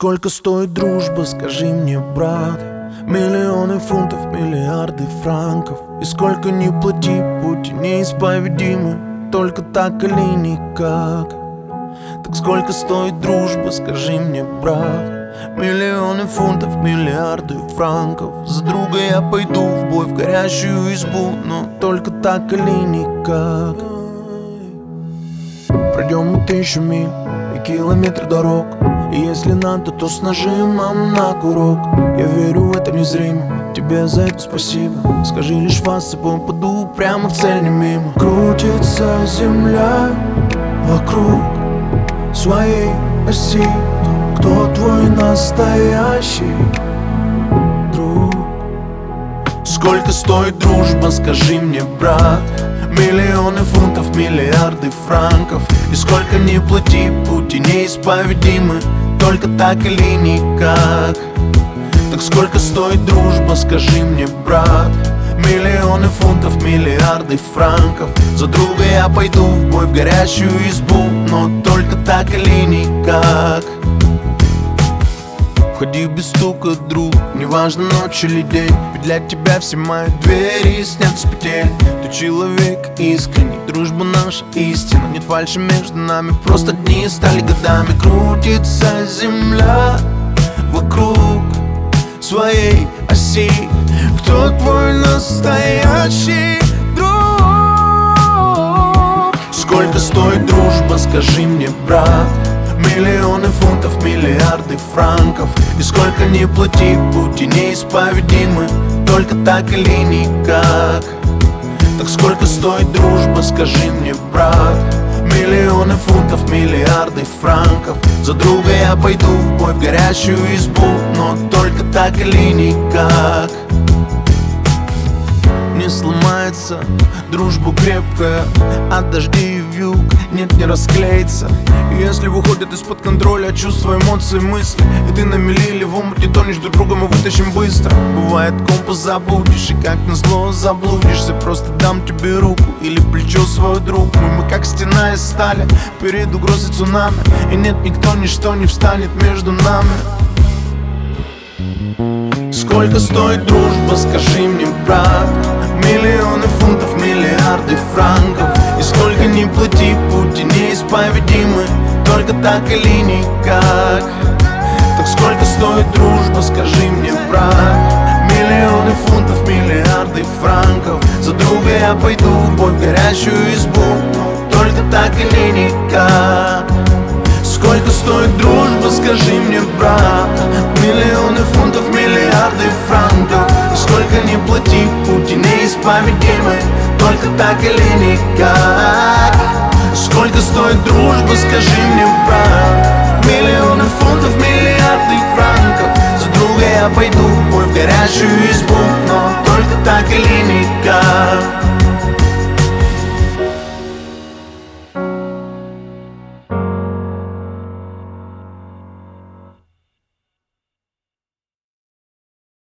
Сколько стоит дружба, скажи мне, брат? Миллионы фунтов, миллиарды франков. И сколько ни плати, пути неисповедимы, только так или никак. Так сколько стоит дружба, скажи мне, брат? Миллионы фунтов, миллиарды франков. За друга я пойду в бой, в горящую избу, но только так или никак. Пройдем мы 1000 миль и километры дорог, и если надо, то с нажимом на курок. Я верю в это незримо, тебе за это спасибо. Скажи лишь вас, с собой паду прямо в цель, не мимо. Крутится земля вокруг своей оси. Кто твой настоящий друг? Сколько стоит дружба, скажи мне, брат? Миллионы фунтов, миллиарды франков. И сколько ни плати, пути неисповедимы, только так или никак. Так сколько стоит дружба, скажи мне, брат? Миллионы фунтов, миллиарды франков. За друга я пойду в бой, в горящую избу, но только так или никак. Входи без стука, друг, неважно ночь или день, ведь для тебя все мои двери снят с петель. Ты человек искренний, дружба наша истина. Нет фальши между нами, просто дни стали годами. Крутится земля вокруг своей оси. Кто твой настоящий друг? Сколько стоит дружба, скажи мне, брат? Миллионы фунтов, миллиарды франков. И сколько ни плати, пути неисповедимы, только так или никак. Так сколько стоит дружба, скажи мне, брат? Миллионы фунтов, миллиарды франков. За друга я пойду в бой, в горящую избу, но только так или никак. Не сломается дружба крепкая от дождей и вьюг, нет, не расклеится. И если выходят из-под контроля чувства, эмоции, мысли, и ты на мели или в омуте тонешь, друг друга мы вытащим быстро. Бывает, компас забудешь, и как назло заблудишься. Просто дам тебе руку или плечо свой друг мой. Мы как стена из стали перед угрозой цунами, и нет, никто, ничто не встанет между нами. Сколько стоит дружба, скажи мне, брат? Миллионы фунтов, миллиарды франков. И сколько ни плати, пути неисповедимы, только так или никак. Так сколько стоит дружба, скажи мне, брат? Миллионы фунтов, миллиарды франков. За друга я пойду в бой, в горящую избу, только так или никак. Сколько стоит дружба, скажи мне, брат? Миллионы фунтов, миллиарды франков. И сколько ни плати, пути неисповедимы, только так или никак. Сколько стоит дружба, скажи мне, брат? Миллионы фунтов, миллиарды франков. За друга я пойду в бой, в горящую избу, но только так или никак.